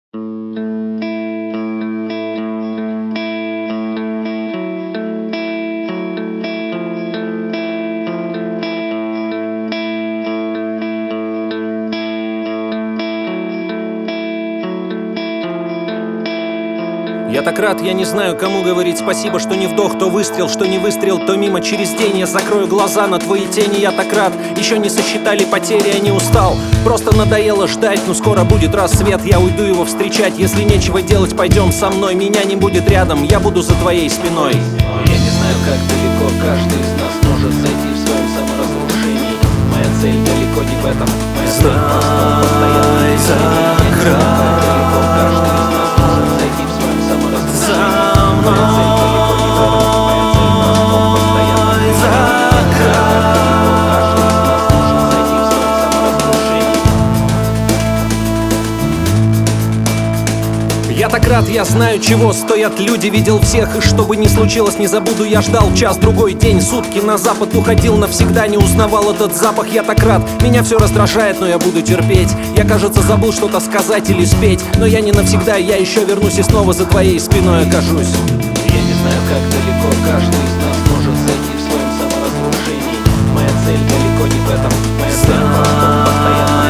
Я так рад, я не знаю, кому говорить спасибо, что не вдох, то выстрел, что не выстрел, то мимо. Через день я закрою глаза на твои тени. Я так рад, еще не сосчитали потери, я не устал. Просто надоело ждать, но скоро будет рассвет. Я уйду его встречать, если нечего делать, пойдем со мной. Меня не будет рядом, я буду за твоей спиной. Я не знаю, как далеко каждый из нас может зайти в своем саморазрушении. Моя цель далеко не в этом, моя цель просто постоянно Я так рад, я знаю, чего стоят люди. Видел всех, и что бы ни случилось, не забуду. Я ждал час, другой день, сутки на запад уходил навсегда, не узнавал этот запах. Я так рад, меня все раздражает, но я буду терпеть. Я, кажется, забыл что-то сказать или спеть, но я не навсегда, я еще вернусь и снова за твоей спиной окажусь. Я не знаю, как далеко каждый из нас может зайти в своем саморазрушении. Моя цель далеко не в этом, моя цель просто постоянно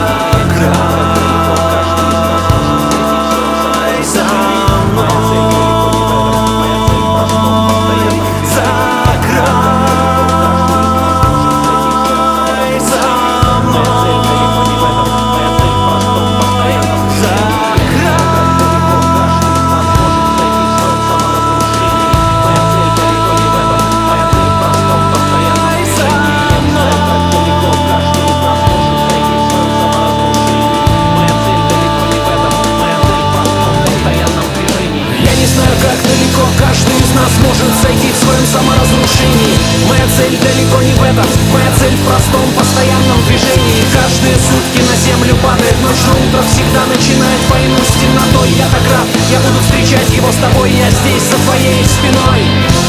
Каждый из нас может зайти в своем саморазрушении. Моя цель далеко не в этом, моя цель в простом, постоянном движении. Каждые сутки на землю падает ночь, но утро всегда начинает войну с темнотой. Я так рад, я буду встречать его с тобой, я здесь за твоей спиной.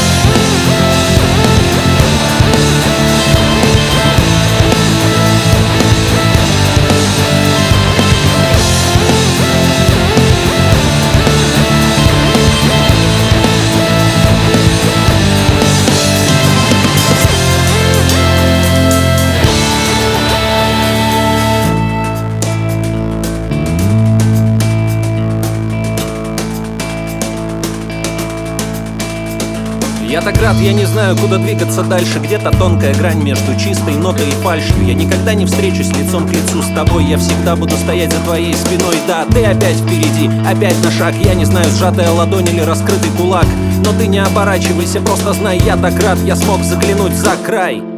Я так рад, я не знаю, куда двигаться дальше. Где-то тонкая грань между чистой нотой и фальшью. Я никогда не встречусь лицом к лицу с тобой. Я всегда буду стоять за твоей спиной. Да, ты опять впереди, опять на шаг. Я не знаю, сжатая ладонь или раскрытый кулак, но ты не оборачивайся, просто знай, я так рад, я смог заглянуть за край.